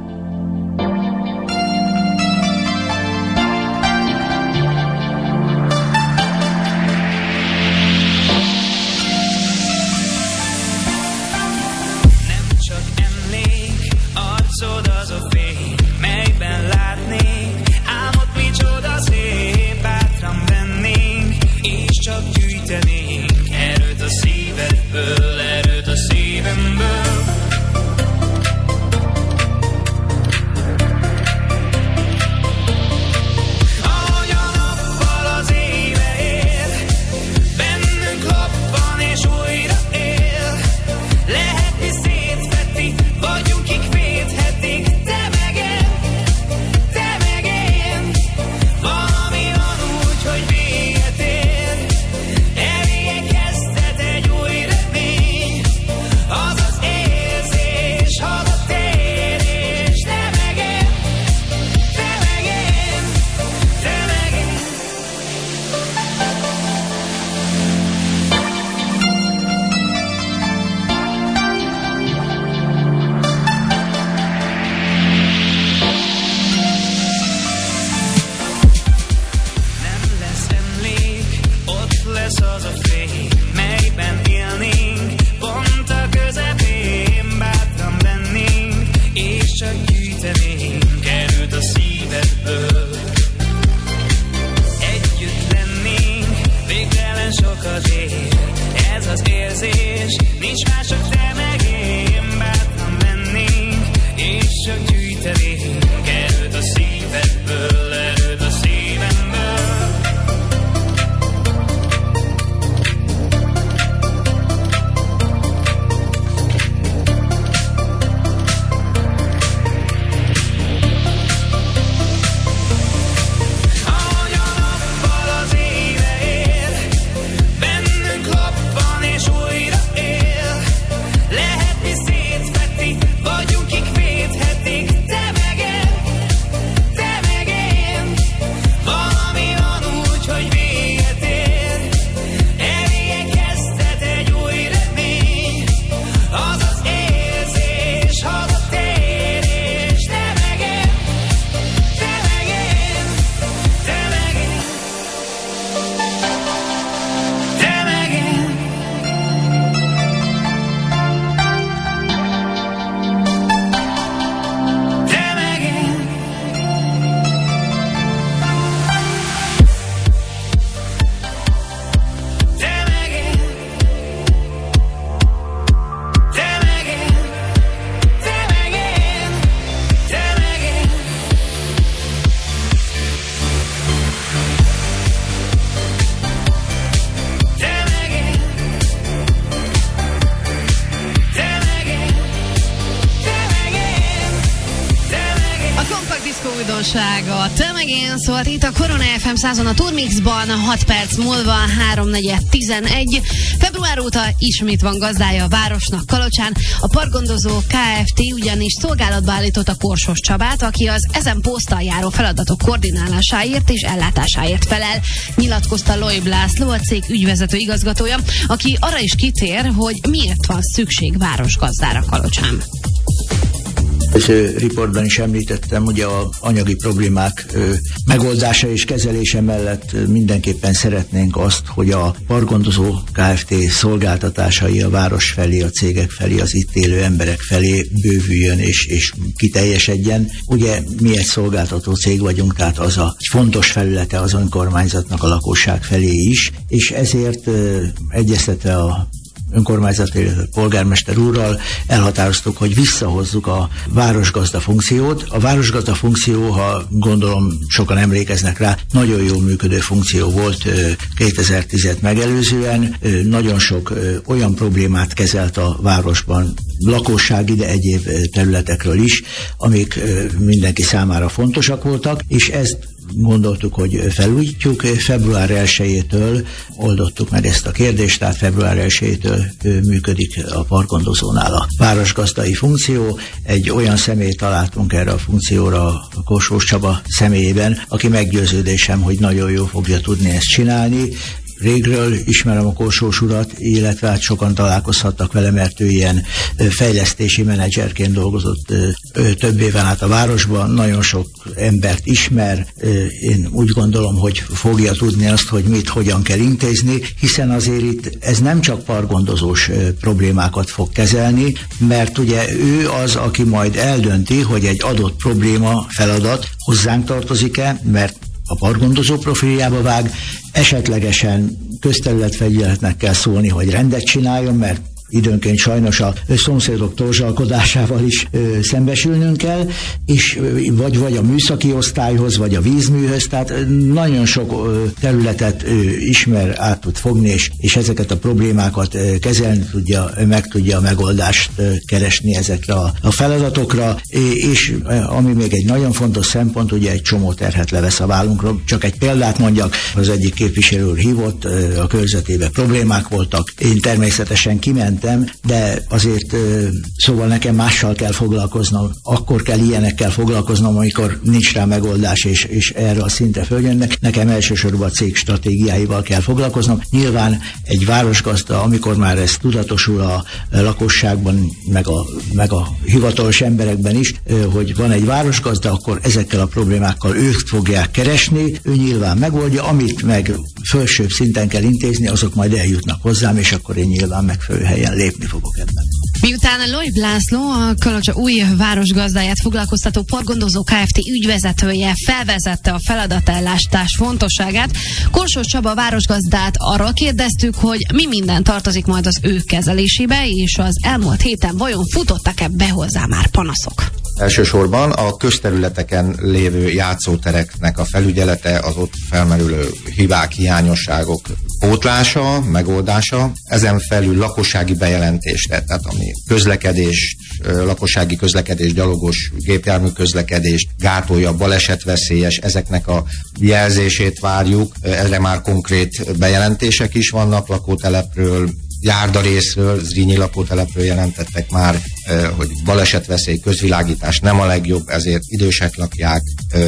S3: Arcod az a fény, melyben látnék, álmod micsoda szép, bátran vennénk, és csak gyűjtenénk erőt a szívedből, erőt a szívemből. Ahogy a nappal az éve él, bennünk loppan és újra él, lehetni szétfeti, vagyunk kik védhetik, te meg én, te meg én, valami van úgy, hogy véget ér, eléje kezdhet egy új remény, az az érzés, hazatérés, te meg én, te meg én, te meg én. Nem lesz emlék, ott lesz az a fény, melyben élnénk, pont a közepén bátran lennénk, és csak gyűjtenénk erőt a szívedből. Együtt lennénk, végtelen sokat ér, ez az érzés, nincs más, csak te meg én, bátran lennénk, és csak gyűjtenénk erőt a szívedből, erőt a szívemből. Ahogy a nappal az éve él, bennünk loppan és újra él,
S4: újdonsága. Tömegén szólt itt a Korona ef em százon a Turmixban, hat perc múlva háromnegyed tizenegy. Február óta ismét van gazdája a városnak Kalocsán. A Parkgondozó Kft. Ugyanis szolgálatba állított a Korsos Csabát, aki az ezen poszttal járó feladatok koordinálásáért és ellátásáért felel. Nyilatkozta Loib László, a cég ügyvezető igazgatója, aki arra is kitér, hogy miért van szükség városgazdára Kalocsán.
S12: Az riportban is említettem, ugye a anyagi problémák ö, megoldása és kezelése mellett mindenképpen szeretnénk azt, hogy a Parkgondozó Kft. Szolgáltatásai a város felé, a cégek felé, az itt élő emberek felé bővüljön és, és kiteljesedjen. Ugye mi egy szolgáltató cég vagyunk, tehát az a fontos felülete az önkormányzatnak a lakosság felé is, és ezért ö, egyeztetve a önkormányzat, illetve polgármester úrral elhatároztuk, hogy visszahozzuk a városgazda funkciót. A városgazda funkció, ha gondolom sokan emlékeznek rá, nagyon jól működő funkció volt kétezer-tízet megelőzően. Nagyon sok olyan problémát kezelt a városban, lakossági, de egyéb területekről is, amik mindenki számára fontosak voltak, és ezt gondoltuk, hogy felújítjuk. Február elsejétől oldottuk meg ezt a kérdést, tehát február elsejétől működik a Parkgondozónál a városgazdai funkció. Egy olyan személyt találtunk erre a funkcióra, a Korsós Csaba személyében, aki meggyőződésem, hogy nagyon jól fogja tudni ezt csinálni. Régről ismerem a Korsós urat, illetve hát sokan találkozhattak vele, mert ő ilyen fejlesztési menedzserként dolgozott több éven át a városban, nagyon sok embert ismer, én úgy gondolom, hogy fogja tudni azt, hogy mit, hogyan kell intézni, hiszen azért itt ez nem csak parkgondozós problémákat fog kezelni, mert ugye ő az, aki majd eldönti, hogy egy adott probléma, feladat hozzánk tartozik-e, mert a parkgondozó profiljába vág, esetlegesen közterületfelügyeletnek kell szólni, hogy rendet csináljon, mert időnként sajnos a szomszédok torzsalkodásával is ö, szembesülnünk kell, és vagy, vagy a műszaki osztályhoz, vagy a vízműhöz, tehát nagyon sok ö, területet ö, ismer, át tud fogni, és, és ezeket a problémákat ö, kezelni tudja, meg tudja a megoldást ö, keresni ezekre a, a feladatokra, és ö, ami még egy nagyon fontos szempont, ugye egy csomó terhet levesz a vállunkról. Csak egy példát mondjak, az egyik képviselő úr hívott, ö, a körzetében problémák voltak, én természetesen kimentem, de azért szóval nekem mással kell foglalkoznom, akkor kell ilyenekkel foglalkoznom, amikor nincs rá megoldás, és, és erre a szintre följönnek. Nekem elsősorban a cég stratégiáival kell foglalkoznom. Nyilván egy városgazda, amikor már ez tudatosul a lakosságban, meg a, meg a hivatalos emberekben is, hogy van egy városgazda, akkor ezekkel a problémákkal ők fogják keresni, ő nyilván megoldja, amit meg felsőbb szinten kell intézni, azok majd eljutnak hozzám, és akkor én nyilván megfelelő helyen lépni fogok ebben.
S4: Miután Loib László, a Kalocsa új városgazdáját foglalkoztató Parkgondozó Kft. Ügyvezetője felvezette a feladatellátás fontosságát, Korsós Csaba városgazdát arról kérdeztük, hogy mi minden tartozik majd az ő kezelésébe, és az elmúlt héten vajon futottak-e be hozzá már panaszok?
S6: Elsősorban a közterületeken lévő játszótereknek a felügyelete, az ott felmerülő hibák, hiányosságok pótlása, megoldása, ezen felül lakossági bejelentésre, tehát ami közlekedés, lakossági közlekedés, gyalogos gépjármű közlekedést gátolja, balesetveszélyes, ezeknek a jelzését várjuk. Erre már konkrét bejelentések is vannak lakótelepről, járdarészről, Zrínyi lakótelepről jelentettek már, hogy balesetveszély, közvilágítás nem a legjobb, ezért idősek lakják,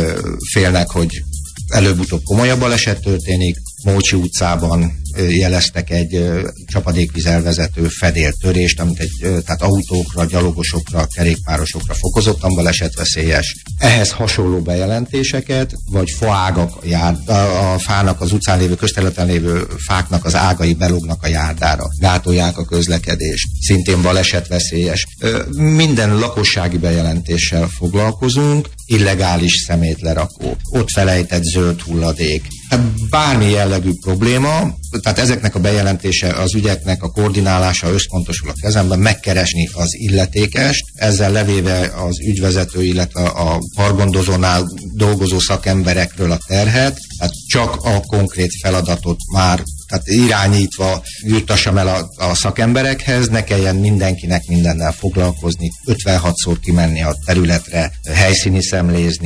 S6: félnek, hogy előbb-utóbb komolyabb baleset történik. Mócsi utcában jeleztek egy csapadékvízelvezető fedéltörést, amit egy, tehát autókra, gyalogosokra, kerékpárosokra fokozottan balesetveszélyes. Ehhez hasonló bejelentéseket, vagy faágak, a, járd, a fának, az utcán lévő, közterületen lévő fáknak az ágai belógnak a járdára, gátolják a közlekedést, szintén balesetveszélyes. Minden lakossági bejelentéssel foglalkozunk, illegális szemétlerakó, ott felejtett zöld hulladék, bármi jellegű probléma, tehát ezeknek a bejelentése, az ügyeknek a koordinálása összpontosul a kezemben, megkeresni az illetékest, ezzel levéve az ügyvezető, illetve a parkgondozónál dolgozó szakemberekről a terhet, tehát csak a konkrét feladatot már, tehát irányítva juttassam el a, a szakemberekhez, ne kelljen mindenkinek mindennel foglalkozni, ötvenhatszor kimenni a területre, helyszíni szemlézni,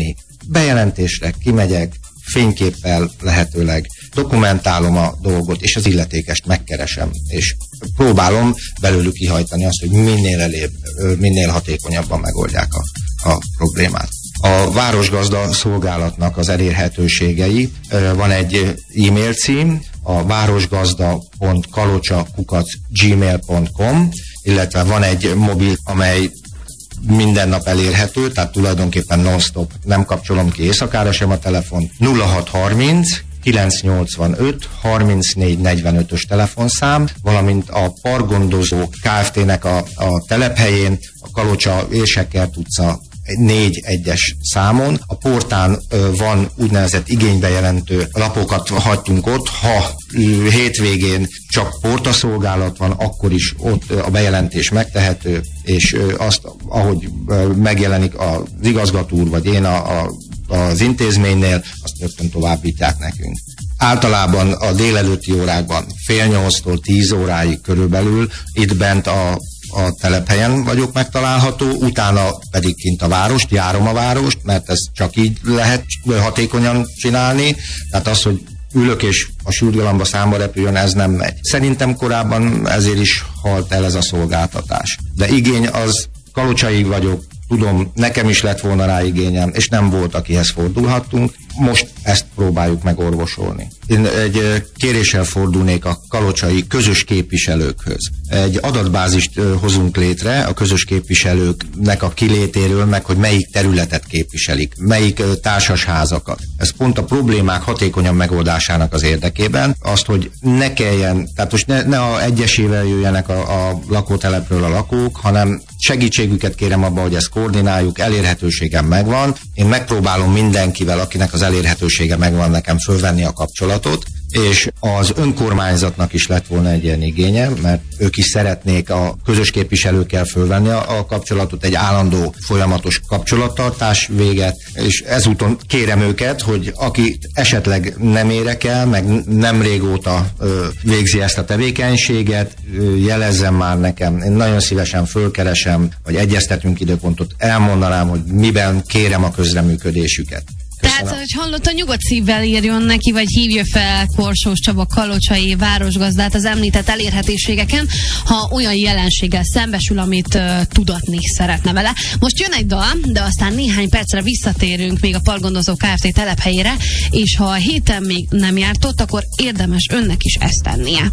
S6: bejelentésre kimegyek, fényképpel lehetőleg dokumentálom a dolgot, és az illetékest megkeresem, és próbálom belőlük kihajtani azt, hogy minél elébb, minél hatékonyabban megoldják a, a problémát. A városgazda szolgálatnak az elérhetőségei, van egy e-mail cím, a városgazda pont kalocsa kukac gmail pont com, illetve van egy mobil, amely minden nap elérhető, tehát tulajdonképpen non-stop, nem kapcsolom ki éjszakára sem a telefon. nulla hat harminc kilencszáznyolcvanöt harmincnégy negyvenötös telefonszám, valamint a Parkgondozó Kft-nek a, a telephelyén, a Kalocsa Érsekert utca négy egyes számon. A portán ö, van úgynevezett igénybejelentő lapokat hagytunk ott, ha ö, hétvégén csak portaszolgálat van, akkor is ott ö, a bejelentés megtehető, és ö, azt, ahogy ö, megjelenik az igazgató úr, vagy én a, a, az intézménynél, azt rögtön továbbítják nekünk. Általában a délelőtti órákban fél nyolctól tíz óráig körülbelül itt bent a a telephelyen vagyok megtalálható, utána pedig kint a várost, járom a várost, mert ezt csak így lehet hatékonyan csinálni, tehát az, hogy ülök és a sürgalamba számba repüljön, ez nem megy. Szerintem korábban ezért is halt el ez a szolgáltatás. De igény az, kalocsaig vagyok, tudom, nekem is lett volna rá igényem, és nem volt, akihez fordulhattunk. Most ezt próbáljuk megorvosolni. Én egy kéréssel fordulnék a kalocsai közös képviselőkhöz. Egy adatbázist hozunk létre a közös képviselőknek a kilétéről, meg hogy melyik területet képviselik, melyik társasházakat. Ez pont a problémák hatékonyabb megoldásának az érdekében, azt, hogy ne kelljen, tehát most ne, ne a egyesével jöjjenek a, a lakótelepről a lakók, hanem segítségüket kérem abba, hogy ezt koordináljuk, elérhetőségem megvan. Én megpróbálom mindenkivel, akinek az elérhetősége megvan, nekem fölvenni a kapcsolatot, és az önkormányzatnak is lett volna egy ilyen igénye, mert ők is szeretnék a közös képviselőkkel fölvenni a, a kapcsolatot, egy állandó folyamatos kapcsolattartás véget, és ezúton kérem őket, hogy aki esetleg nem érek el, meg nem régóta ö, végzi ezt a tevékenységet, ö, jelezzen már nekem, én nagyon szívesen fölkeresem, vagy egyeztetünk időpontot, elmondanám, hogy miben kérem a közreműködésüket.
S4: Tehát, hogy hallotta, nyugodt szívvel írjon neki, vagy hívja fel Korsós Csaba kalocsai városgazdát az említett elérhetőségeken, ha olyan jelenséggel szembesül, amit uh, tudatni szeretne vele. Most jön egy dal, de aztán néhány percre visszatérünk még a Parkgondozó Kft. Telephelyére, és ha a héten még nem járt ott, akkor érdemes önnek is ezt tennie.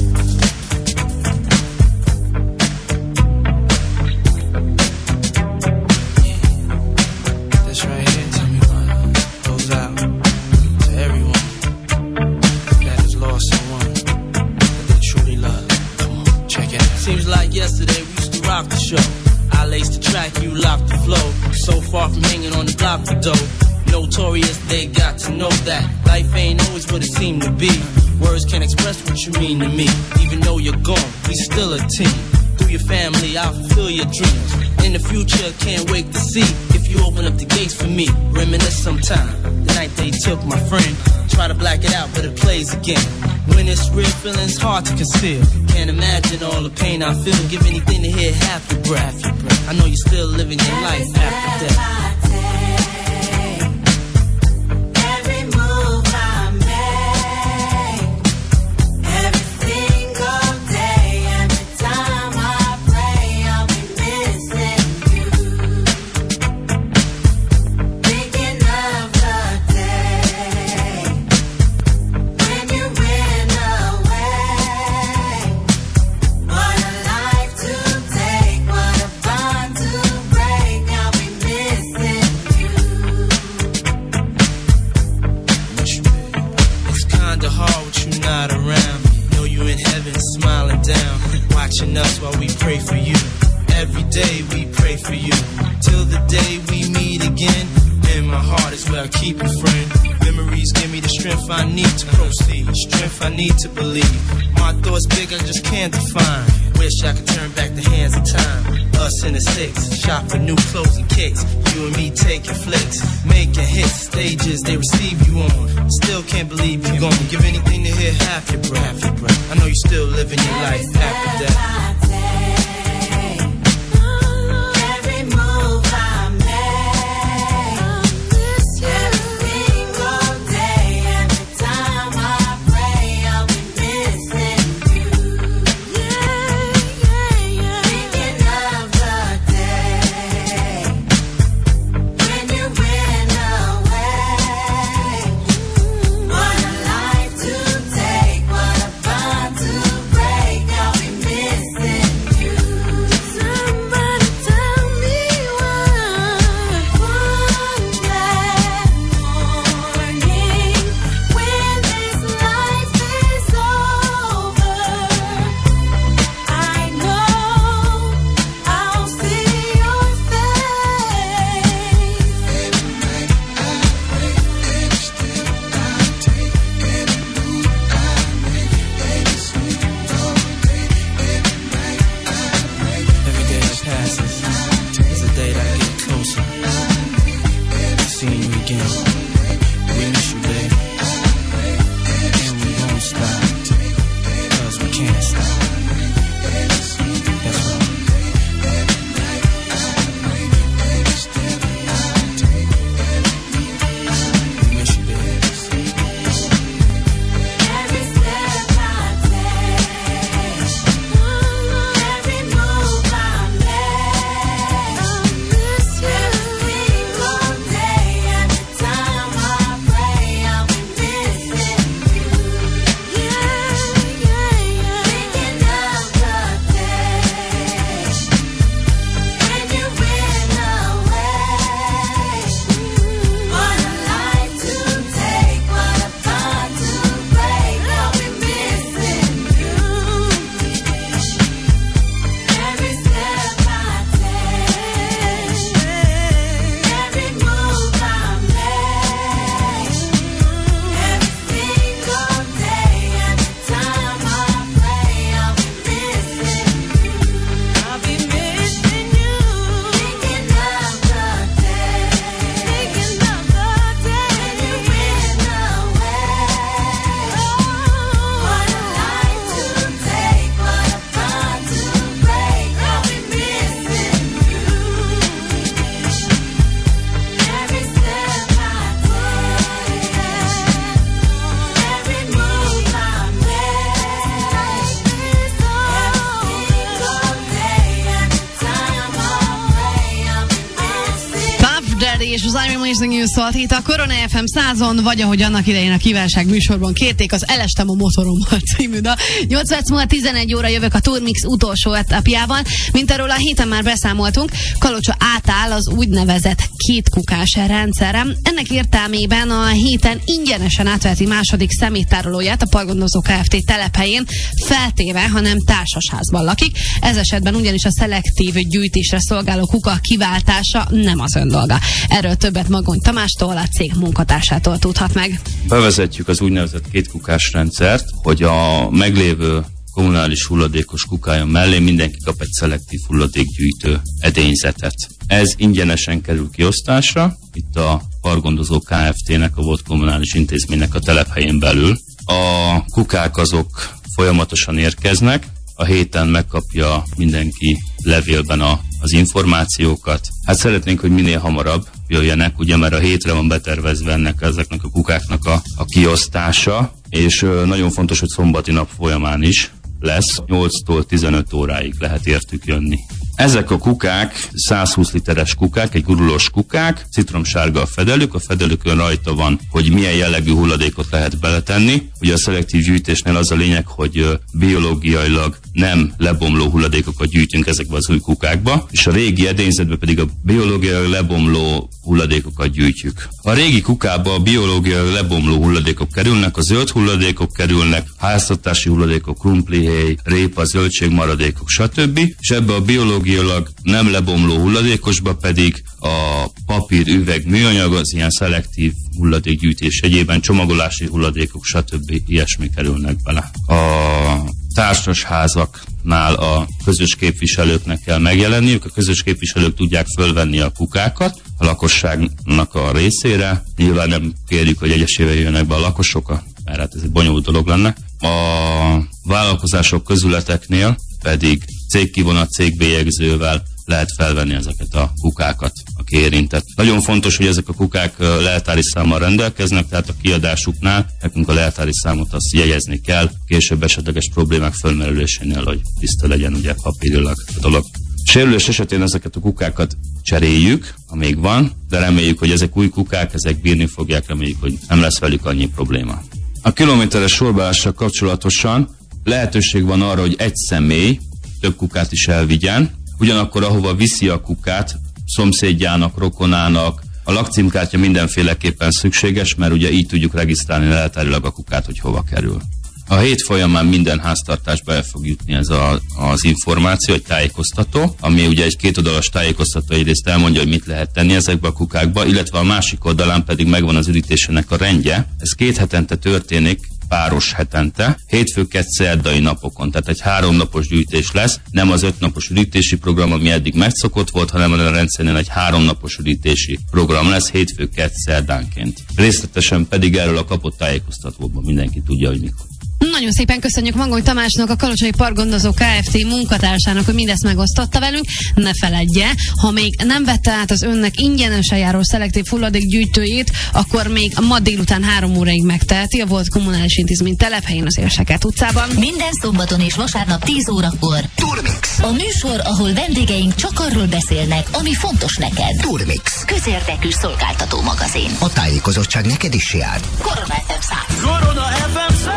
S13: Yesterday we used to rock the show. I laced the track, you locked the flow. So far from hanging on the block for dough. Notorious, they got to know that life ain't always what it seemed to be. Words can't express what you mean to me. Even though you're gone, we still a team. Through your family, I'll fulfill your dreams. In the future, can't wait to see if you open up the gates for me. Reminisce sometime, the night they took my friend. Try to black it out, but it plays again. When it's real, feeling's hard to conceal. Can't imagine all the pain I feel. Give anything to hear half your breath. I know you're still living your life after death. Us while we pray for you. Every day we pray for you. Till the day we meet again. In my heart is where I keep you, friend. Memories give me the strength I need to proceed. Strength I need to believe. My thoughts big, I just can't define. Wish I could turn back the hands of time. Us in the six, shop for new clothes and kicks. You and me taking flicks, making hits, stages they receive you on. Still can't believe you're gone. Give anything to hear half your breath. I know you're still living your life after death.
S9: Every move I make,
S4: és az I'm Amazing You szólt itt a Korona ef em százon, vagy ahogy annak idején a kívánság műsorban kérték, az Elestem a motorommal című dal. nyolc perc múlva tizenegy óra jövök a Turmix utolsó etapjával, mint erről a héten már beszámoltunk. Kalocsa átáll az úgynevezett kétkukás rendszerre. Ennek értelmében a héten ingyenesen átveheti második szeméttárolóját a Pargondozó Kft. Telephelyén, feltéve, ha nem társasházban lakik. Ez esetben ugyanis a szelektív gyűjtésre szolgáló kuka kiváltása nem az ön dolga. Erről többet Magony Tamástól, a cég munkatársától tudhat meg.
S7: Bevezetjük az úgynevezett kétkukás rendszert, hogy a meglévő kommunális hulladékos kukája mellé mindenki kap egy szelektív hulladékgyűjtő edényzetet. Ez ingyenesen kerül kiosztásra, itt a Pargondozó Kft.-nek, a volt kommunális intézménynek a telephelyén belül. A kukák azok folyamatosan érkeznek, a héten megkapja mindenki levélben a, az információkat. Hát szeretnénk, hogy minél hamarabb jöjjenek, ugye, mert a hétre van betervezve ennek, ezeknek a kukáknak a, a kiosztása, és ö, nagyon fontos, hogy szombati nap folyamán is lesz, nyolctól tizenöt óráig lehet értük jönni. Ezek a kukák százhúsz literes kukák, egy gurulós kukák, citromsárga a fedelük, a fedelükön rajta van, hogy milyen jellegű hulladékot lehet beletenni. Ugye a szelektív gyűjtésnél az a lényeg, hogy biológiailag nem lebomló hulladékokat gyűjtünk ezekbe az új kukákba, és a régi edényzetbe pedig a biológiailag lebomló hulladékokat gyűjtjük. A régi kukába a biológiailag lebomló hulladékok kerülnek, a zöld hulladékok kerülnek, háztartási hulladékok, krumplihéj, répa, zöldségmaradékok, stb. És ebbe a biológiailag nem lebomló hulladékosba pedig a papír, üveg, műanyag, az ilyen szelektív hulladékgyűjtés egyében csomagolási hulladékok, stb. Ilyesmi kerülnek bele. A társasházaknál a közös képviselőknek kell megjelenniük, a közös képviselők tudják fölvenni a kukákat a lakosságnak a részére. Nyilván nem kérjük, hogy egyesével jönnek be a lakosok, mert hát ez egy bonyolult dolog lenne. A vállalkozások, közületeknél pedig cégkivonat, cégbélyegzővel lehet felvenni ezeket a kukákat, aki érintett. Nagyon fontos, hogy ezek a kukák leltári számmal rendelkeznek, tehát a kiadásuknál nekünk a leltári számot azt jegyezni kell, később esetleges problémák fölmerülésénél, hogy tiszta legyen ugye papírilag a dolog. Sérülés esetén ezeket a kukákat cseréljük, amíg van, de reméljük, hogy ezek új kukák, ezek bírni fogják, reméljük, hogy nem lesz velük annyi probléma. A kilométeres sorbaálással kapcsolatosan lehetőség van arra, hogy egy személy több kukát is elvigyen, ugyanakkor ahova viszi a kukát, szomszédjának, rokonának, a lakcímkártya mindenféleképpen szükséges, mert ugye így tudjuk regisztrálni leltárilag a kukát, hogy hova kerül. A hét folyamán minden háztartásba el fog jutni ez a, az információ, egy tájékoztató, ami ugye egy kétoldalas tájékoztató, egyrészt elmondja, hogy mit lehet tenni ezekbe a kukákba, illetve a másik oldalán pedig megvan az ürítésének a rendje. Ez két hetente történik, páros hetente, hétfőket szerdai napokon, tehát egy háromnapos gyűjtés lesz, nem az ötnapos ürítési program, ami eddig megszokott volt, hanem a rendszernél egy háromnapos ürítési program lesz, hétfőket szerdánként. Részletesen pedig erről a kapott tájékoztatóban mindenki tudja, hogy mikor.
S4: Nagyon szépen köszönjük Magony Tamásnak, a Kalocsai Pargondozó Kft. Munkatársának, hogy mindezt megosztotta velünk. Ne feledje, ha még nem vette át az önnek ingyenesen járó szelektív hulladékgyűjtőjét, akkor még ma délután három óráig megteheti a volt kommunális intézmény telephelyén, az Érseket utcában.
S1: Minden szombaton és vasárnap tíz órakor.
S2: Turmix.
S1: A műsor, ahol vendégeink csak arról beszélnek, ami fontos neked.
S2: Turmix.
S1: Közérdekű szolgáltató magazin.
S2: A tájékozottság neked is jár.
S1: Korona ef em száz.
S11: Korona ef em száz.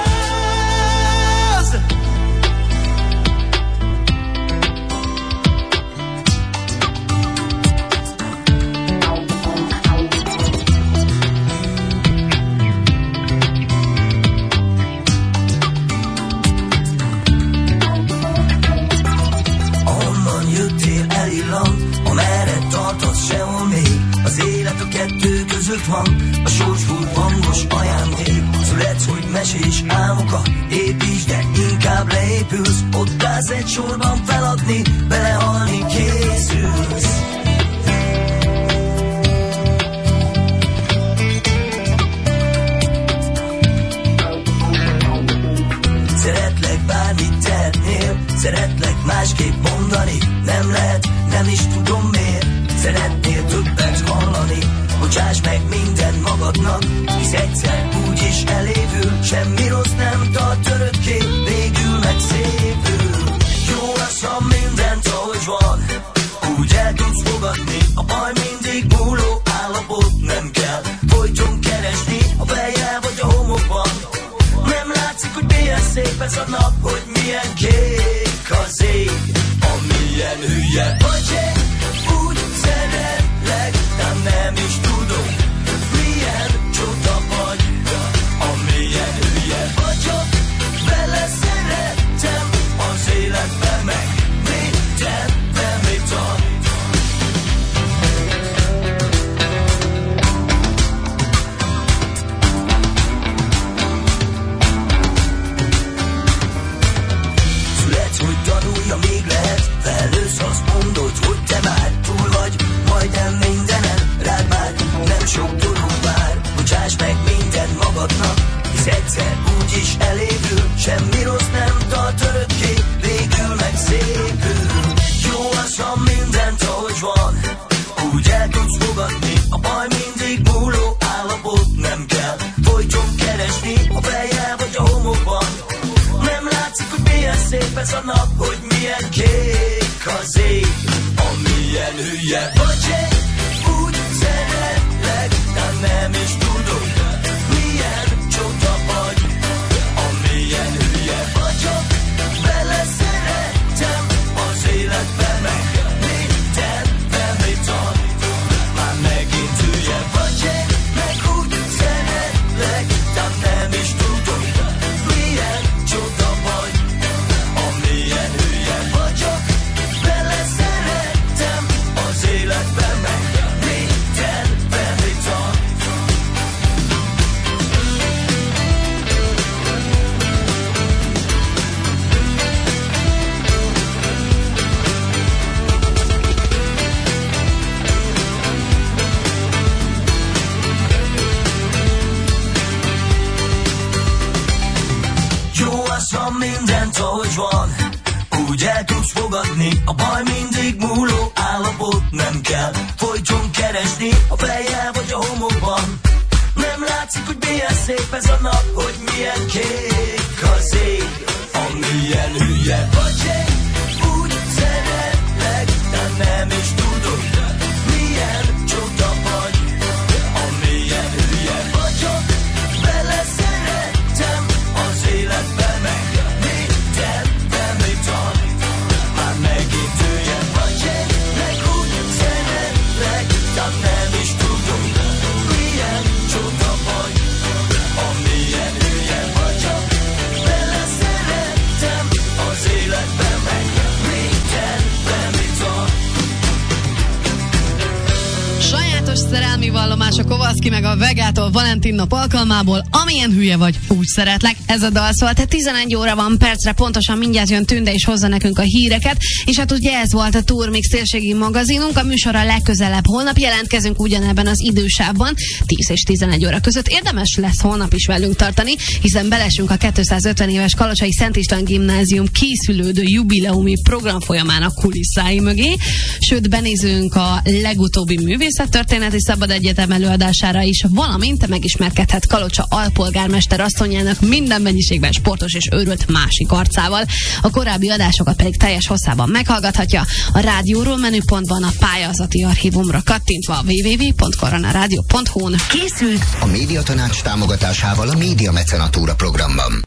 S14: Onnan jöttél, elillant, amerre tartasz, sehol még. Az élet a kettő között van, a sorsfúr hangos ajándék. Születsz, hogy mesés álmokat építs, de inkább leépülsz. Ott állsz egy sorban feladni, belehalni készülsz. Szeretlek bármit tehetnél, szeretlek másképp mondani. Nem lehet, nem is tudom miért. Szeretnél többet hallani, bocsáss meg minden magadnak, hisz egyszer úgyis elévül. Semmi rossz nem tart örökké, végül meg szépül. Jó lesz, ha mindent ahogy van, úgy el tudsz fogadni. A baj mindig múló állapot, hülye vagy-e? Úgy szeretlek, de nem is tudom, milyen csoda vagy, amilyen hülye vagyok. Vele szerettem az életbe meg mindent, amit ad. Hogy tanulja, még lehet, felősz, azt mondod, hogy te már túl vagy, majdnem mindenen, rád már nem sok dolog vár. Bocsáss meg minden magadnak, hisz egyszer úgyis elégül, semmi rossz nem tart örökké, végül meg szépül. Jó az, ha mindent ahogy van, úgy el tudsz fogadni, a baj mindig múló állapot, nem kell folyton keresni, a fejjel vagy a homokban. Nem látszik, hogy milyen szép ez a nap, hogy milyen kék az ég, amilyen hülye vagy-e? Úgy szeretlek, de nem is tudom, milyen csoda vagy, amilyen hülye vagyok. Vele szerettem az életbe meg mindent, amit ad. Már megint hülye vagy-e? Meg úgy szeretlek, de nem is tudom, milyen csoda vagy, amilyen hülye vagyok. Vele szerettem az életbe meg mindent, amit ad. Jó az, ha mindent ahogy van, úgy el tudsz fogadni, a baj mindig múló állapot, nem kell folyton keresni, a fejjel vagy a homokban. Nem látszik, hogy milyen szép ez a nap, hogy milyen kék az ég, amilyen hülye vagy-e? Úgy szeretlek, de nem is tudom, milyen csoda vagy, amilyen hülye vagyok. Vele szerettem az életbe meg mindent, amit ad. Már megint hülye vagy-e? Meg úgy szeretlek, de nem is tudom, milyen csoda vagy, amilyen hülye vagyok. Vele szerettem az életbe meg mindent, amit ad.
S4: Sajátos szerelmi vallomás a Kovaszki meg a Vegától Valentin nap alkalmából, amilyen hülye vagy, úgy szeretlek. Ez a dal szólt, tehát tizenegy óra van percre, pontosan mindjárt jön Tünde és hozza nekünk a híreket, és hát ugye ez volt a Turmix térségi magazinunk, a műsorra legközelebb holnap jelentkezünk ugyanebben az idősávban, tíz és tizenegy óra között. Érdemes lesz holnap is velünk tartani, hiszen belesünk a kétszázötven éves Kalocsai Szent István Gimnázium készülődő jubileumi programfolyamának kulisszái mögé, sőt benézünk a legutóbbi művészettörténeti szabad egyetem előadására is, valamint megismerkedhet Kalocsa alpolgármester asszonyának minden mennyiségben sportos és őrült másik arcával. A korábbi adásokat pedig teljes hosszában meghallgathatja a rádióról menüpontban, a pályázati archívumra kattintva a double-u double-u double-u pont koronaradio pont hu-n.
S2: Készült a Médiatanács támogatásával a Média Mecenatúra programban.